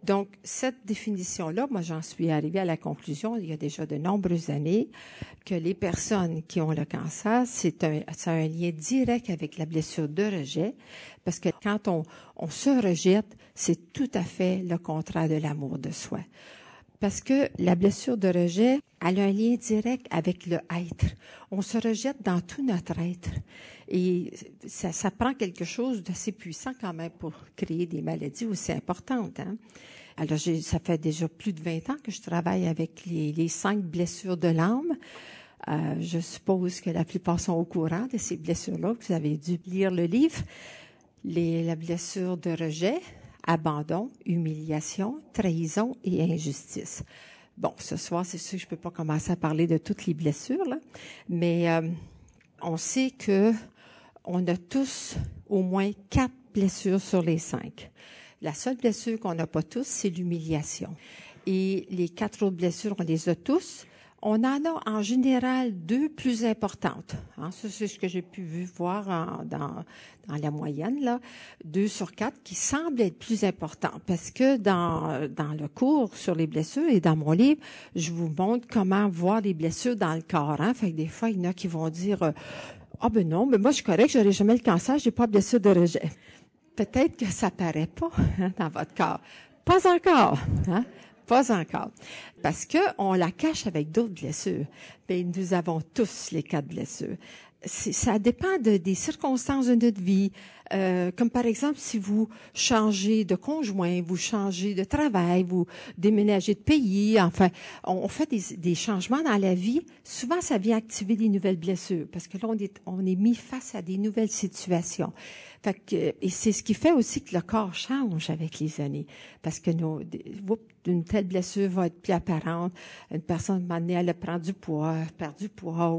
Donc, cette définition-là, moi, j'en suis arrivée à la conclusion, il y a déjà de nombreuses années, que les personnes qui ont le cancer, ça a un lien direct avec la blessure de rejet, parce que quand on se rejette, c'est tout à fait le contraire de l'amour de soi. Parce que la blessure de rejet, elle a un lien direct avec le être. On se rejette dans tout notre être. Et ça prend quelque chose d'assez puissant quand même pour créer des maladies aussi importantes. Hein? Alors, ça fait déjà plus de 20 ans que je travaille avec les 5 blessures de l'âme. Je suppose que la plupart sont au courant de ces blessures-là. Vous avez dû lire le livre. La blessure de rejet, abandon, humiliation, trahison et injustice. Bon, ce soir, c'est sûr que je peux pas commencer à parler de toutes les blessures, là, mais on sait que on a tous au moins 4 blessures sur les 5. La seule blessure qu'on n'a pas tous, c'est l'humiliation. Et les 4 autres blessures, on les a tous. On en a en général 2 plus importantes. Hein, ça, c'est ce que j'ai pu voir dans la moyenne, là. 2 sur 4 qui semblent être plus importants. Parce que dans le cours sur les blessures et dans mon livre, je vous montre comment voir les blessures dans le corps. Hein. Fait que des fois, il y en a qui vont dire ben non, mais moi je suis correct, j'aurai jamais le cancer, j'ai pas de blessure de rejet. Peut-être que ça paraît pas dans votre corps. Pas encore. Hein? Pas encore. Parce que on la cache avec d'autres blessures. Mais nous avons tous les 4 blessures. Ça dépend des circonstances de notre vie. Comme par exemple, si vous changez de conjoint, vous changez de travail, vous déménagez de pays, enfin, on fait des changements dans la vie. Souvent, ça vient activer des nouvelles blessures. Parce que là, on est mis face à des nouvelles situations. Fait que, et c'est ce qui fait aussi que le corps change avec les années. Parce que une telle blessure va être plus apparente. Une personne, maintenant, elle prend du poids, perd du poids,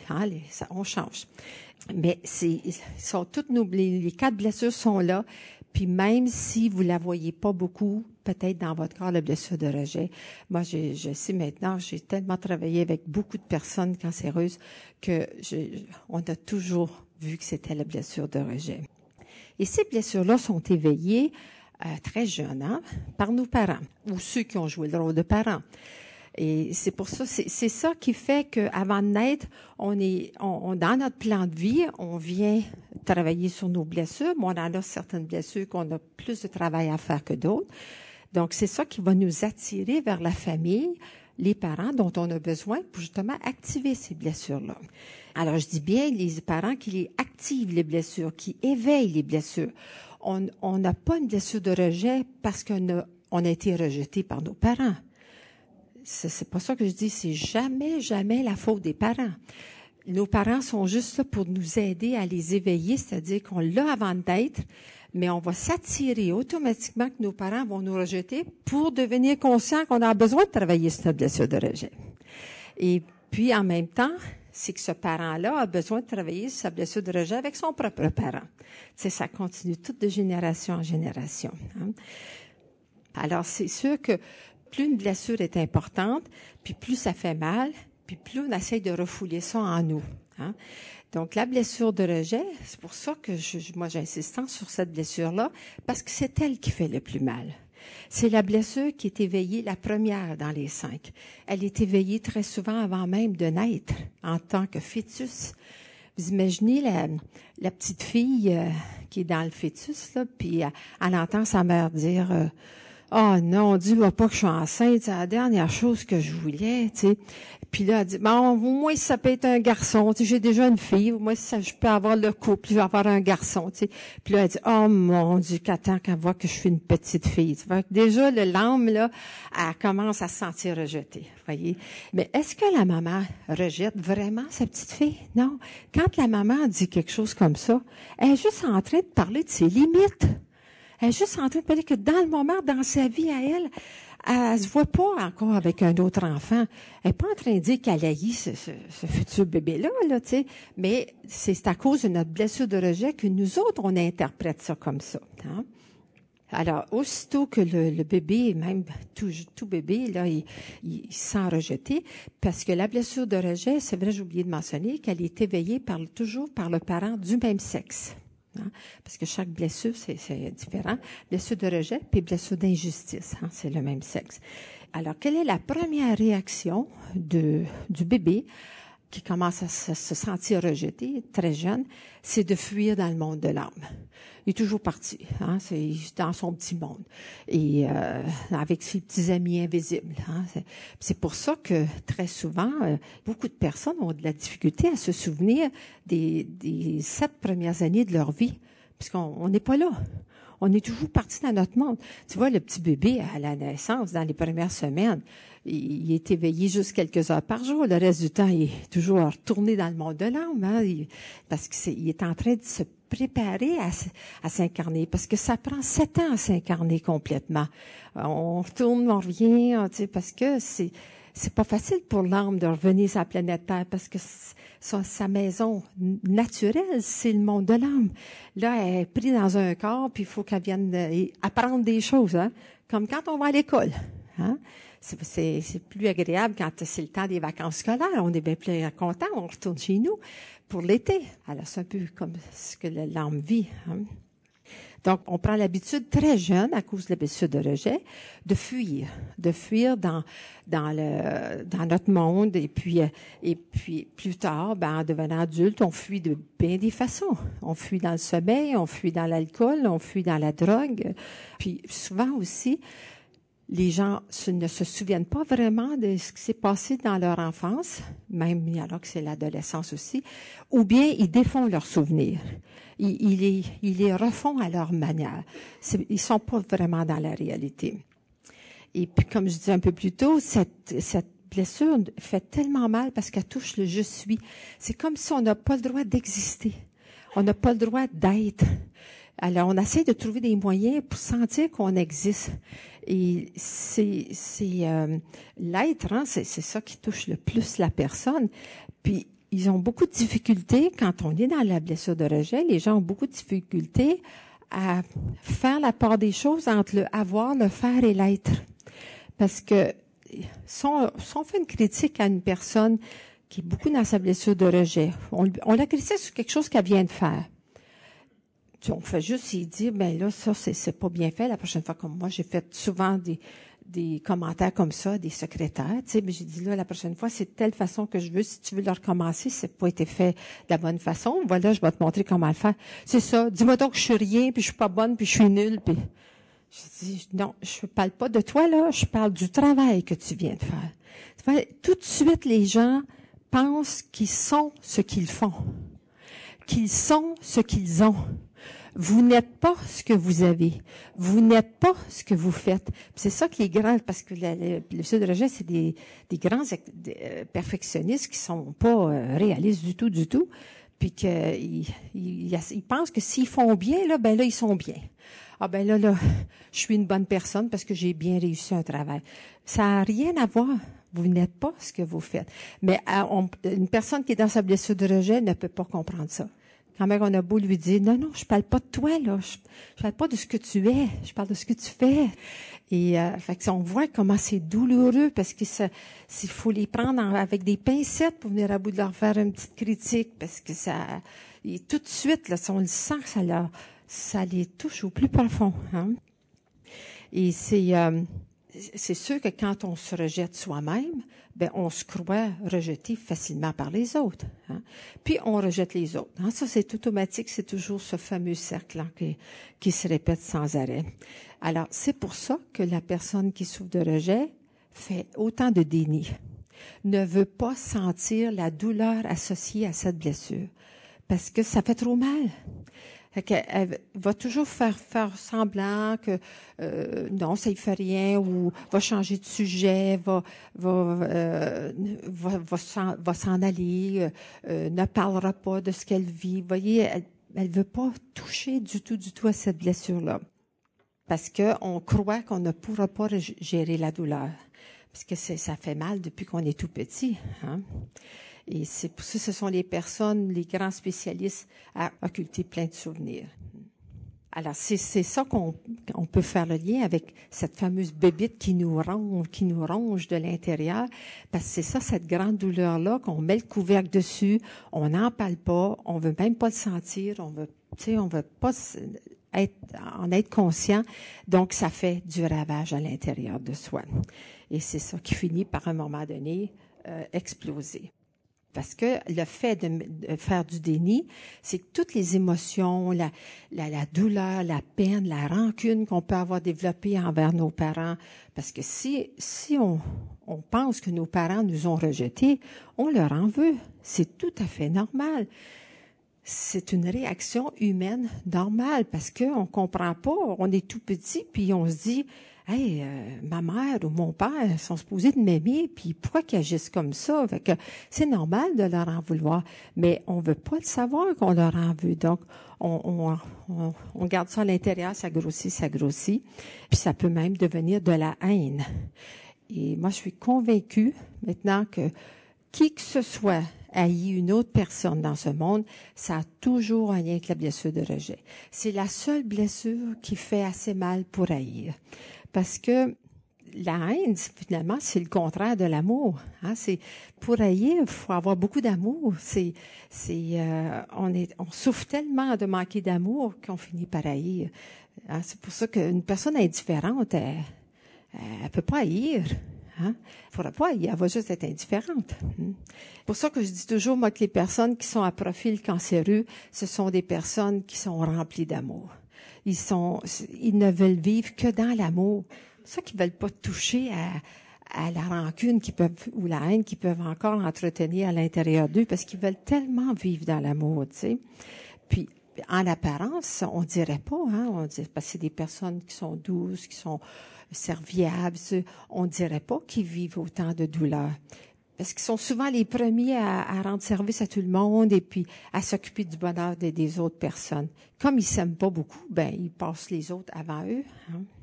on change. Mais sont toutes les 4 blessures sont là. Puis même si vous la voyez pas beaucoup, peut-être dans votre corps, la blessure de rejet. Moi, je sais maintenant, j'ai tellement travaillé avec beaucoup de personnes cancéreuses que on a toujours vu que c'était la blessure de rejet. Et ces blessures-là sont éveillées très jeunes, hein, par nos parents ou ceux qui ont joué le rôle de parents. Et c'est pour ça, c'est ça qui fait qu'avant de naître, on dans notre plan de vie, on vient travailler sur nos blessures, mais on en a certaines blessures qu'on a plus de travail à faire que d'autres. Donc, c'est ça qui va nous attirer vers la famille, les parents dont on a besoin pour justement activer ces blessures-là. Alors, je dis bien les parents qui les activent, les blessures, qui éveillent les blessures. On n'a pas une blessure de rejet parce qu'on a été rejeté par nos parents. C'est pas ça que je dis, c'est jamais la faute des parents. Nos parents sont juste là pour nous aider à les éveiller, c'est-à-dire qu'on l'a avant d'être, mais on va s'attirer automatiquement que nos parents vont nous rejeter pour devenir conscients qu'on a besoin de travailler sur notre blessure de rejet. Et puis, en même temps, c'est que ce parent-là a besoin de travailler sur sa blessure de rejet avec son propre parent. C'est ça continue toute de génération en génération. Hein. Alors, c'est sûr que plus une blessure est importante, puis plus ça fait mal, puis plus on essaye de refouler ça en nous. Hein. Donc, la blessure de rejet, c'est pour ça que moi j'insiste sur cette blessure-là, parce que c'est elle qui fait le plus mal. C'est la blessure qui est éveillée, la première dans les 5. Elle est éveillée très souvent avant même de naître, en tant que fœtus. Vous imaginez la petite fille qui est dans le fœtus, là, puis elle entend sa mère dire oh non, dis-moi pas que je suis enceinte, c'est la dernière chose que je voulais, tu sais. Puis là, elle dit, bon, au moins ça peut être un garçon, tu sais, j'ai déjà une fille, au moins ça, je peux avoir le couple, je vais avoir un garçon, tu sais. Puis là, elle dit, oh mon Dieu, qu'attends qu'elle voit que je suis une petite fille. Tu vois, déjà, l'âme, là, elle commence à se sentir rejetée, voyez. Mais est-ce que la maman rejette vraiment sa petite fille? Non. Quand la maman dit quelque chose comme ça, elle est juste en train de parler de ses limites. Elle est juste en train de parler que dans le moment, dans sa vie à elle, elle se voit pas encore avec un autre enfant. Elle est pas en train de dire qu'elle haït ce futur bébé-là, là, tu sais. Mais c'est à cause de notre blessure de rejet que nous autres, on interprète ça comme ça. Hein? Alors, aussitôt que le bébé, même tout bébé, là, il se sent rejeté, parce que la blessure de rejet, c'est vrai, j'ai oublié de mentionner, qu'elle est éveillée toujours par le parent du même sexe. Hein? Parce que chaque blessure, c'est différent. Blessure de rejet puis blessure d'injustice, hein? C'est le même sexe. Alors, quelle est la première réaction du bébé qui commence à se sentir rejeté, très jeune, c'est de fuir dans le monde de l'âme. Il est toujours parti, hein, c'est dans son petit monde et avec ses petits amis invisibles. Hein, c'est pour ça que très souvent, beaucoup de personnes ont de la difficulté à se souvenir des 7 premières années de leur vie, puisqu'on n'est pas là. On est toujours parti dans notre monde. Tu vois, le petit bébé à la naissance, dans les premières semaines, il est éveillé juste quelques heures par jour. Le reste du temps, il est toujours retourné dans le monde de l'âme, hein, parce qu'il est en train de se préparer à s'incarner, parce que ça prend 7 ans à s'incarner complètement. On retourne, on revient, tu sais, parce que c'est pas facile pour l'âme de revenir sur la planète Terre, parce que sa maison naturelle, c'est le monde de l'âme. Là, elle est prise dans un corps, puis il faut qu'elle vienne apprendre des choses, hein, comme quand on va à l'école. Hein. C'est plus agréable quand c'est le temps des vacances scolaires. On est bien plus content, on retourne chez nous pour l'été. Alors, c'est un peu comme ce que l'âme vit. Hein. Donc, on prend l'habitude très jeune, à cause de la blessure de rejet, de fuir dans notre monde. Et puis plus tard, en devenant adulte, on fuit de bien des façons. On fuit dans le sommeil, on fuit dans l'alcool, on fuit dans la drogue. Puis souvent aussi, les gens ne se souviennent pas vraiment de ce qui s'est passé dans leur enfance, même alors que c'est l'adolescence aussi, ou bien ils défont leurs souvenirs. Ils les refont à leur manière. Ils sont pas vraiment dans la réalité. Et puis, comme je disais un peu plus tôt, cette blessure fait tellement mal parce qu'elle touche le « je suis ». C'est comme si on n'a pas le droit d'exister. On n'a pas le droit d'être. Alors, on essaie de trouver des moyens pour sentir qu'on existe. Et c'est l'être, hein, c'est ça qui touche le plus la personne. Puis, ils ont beaucoup de difficultés quand on est dans la blessure de rejet. Les gens ont beaucoup de difficultés à faire la part des choses entre le avoir, le faire et l'être. Parce que si on fait une critique à une personne qui est beaucoup dans sa blessure de rejet, on la critique sur quelque chose qu'elle vient de faire. On fait juste y dire, ben là, ça, c'est pas bien fait. La prochaine fois, comme moi, j'ai fait souvent des commentaires comme ça, des secrétaires, tu sais, mais j'ai dit là, la prochaine fois, c'est de telle façon que je veux. Si tu veux le recommencer, c'est pas été fait de la bonne façon. Voilà, je vais te montrer comment le faire. C'est ça. Dis-moi donc que je suis rien, puis je suis pas bonne, puis je suis nulle, puis je dis, non, je parle pas de toi, là. Je parle du travail que tu viens de faire. Tu vois, tout de suite, les gens pensent qu'ils sont ce qu'ils font. Qu'ils sont ce qu'ils ont. Vous n'êtes pas ce que vous avez. Vous n'êtes pas ce que vous faites. C'est ça qui est grave, parce que le blessure de rejet, c'est des grands perfectionnistes qui sont pas réalistes du tout, puis qu'ils pensent que s'ils font bien, là, ben là, ils sont bien. Ah ben là, je suis une bonne personne parce que j'ai bien réussi un travail. Ça n'a rien à voir. Vous n'êtes pas ce que vous faites. Mais une personne qui est dans sa blessure de rejet ne peut pas comprendre ça. Quand même, on a beau lui dire, non, je parle pas de toi, là. Je parle pas de ce que tu es. Je parle de ce que tu fais. Et, fait que on voit comment c'est douloureux parce que s'il faut les prendre avec des pincettes pour venir à bout de leur faire une petite critique parce que et tout de suite, là, on le sent que ça les touche au plus profond, hein. Et c'est sûr que quand on se rejette soi-même, ben on se croit rejeté facilement par les autres. Hein? Puis on rejette les autres. Hein? Ça, c'est automatique, c'est toujours ce fameux cercle qui se répète sans arrêt. Alors, c'est pour ça que la personne qui souffre de rejet fait autant de déni, ne veut pas sentir la douleur associée à cette blessure, parce que ça fait trop mal. Elle va toujours faire semblant que non, ça y fait rien, ou va changer de sujet, va s'en aller, ne parlera pas de ce qu'elle vit. Vous voyez, elle veut pas toucher du tout à cette blessure-là, parce que on croit qu'on ne pourra pas gérer la douleur, parce que ça fait mal depuis qu'on est tout petit, hein. Et c'est pour ça que ce sont les personnes, les grands spécialistes à occulter plein de souvenirs. Alors, c'est ça qu'on peut faire le lien avec cette fameuse bébite qui nous ronge de l'intérieur. Parce que c'est ça, cette grande douleur-là, qu'on met le couvercle dessus, on n'en parle pas, on veut même pas le sentir, on veut pas en être conscient. Donc, ça fait du ravage à l'intérieur de soi. Et c'est ça qui finit par, à un moment donné, exploser. Parce que le fait de faire du déni, c'est que toutes les émotions, la douleur, la peine, la rancune qu'on peut avoir développée envers nos parents, parce que si on pense que nos parents nous ont rejetés, on leur en veut. C'est tout à fait normal. C'est une réaction humaine normale parce que on comprend pas, on est tout petit puis on se dit hey, ma mère ou mon père sont supposés de m'aimer, puis pourquoi qu'ils agissent comme ça? Fait que c'est normal de leur en vouloir, mais on veut pas le savoir qu'on leur en veut. Donc, on garde ça à l'intérieur, ça grossit, puis ça peut même devenir de la haine. Et moi, je suis convaincue maintenant que qui que ce soit haït une autre personne dans ce monde, ça a toujours un lien avec la blessure de rejet. C'est la seule blessure qui fait assez mal pour haïr. Parce que la haine, finalement, c'est le contraire de l'amour. Hein? C'est pour haïr, il faut avoir beaucoup d'amour. On souffre tellement de manquer d'amour qu'on finit par haïr. Hein? C'est pour ça qu'une personne indifférente, elle peut pas haïr. Hein? Il faudra pas haïr, elle va juste être indifférente. C'est pour ça que je dis toujours, moi, que les personnes qui sont à profil cancéreux, ce sont des personnes qui sont remplies d'amour. Ils ne veulent vivre que dans l'amour. C'est ça qu'ils veulent pas toucher à la rancune ou la haine qu'ils peuvent encore entretenir à l'intérieur d'eux parce qu'ils veulent tellement vivre dans l'amour, tu sais. Puis, en apparence, on dirait pas, hein, parce que c'est des personnes qui sont douces, qui sont serviables, on dirait pas qu'ils vivent autant de douleur. Parce qu'ils sont souvent les premiers à rendre service à tout le monde et puis à s'occuper du bonheur des autres personnes. Comme ils s'aiment pas beaucoup, ben ils passent les autres avant eux. Hein.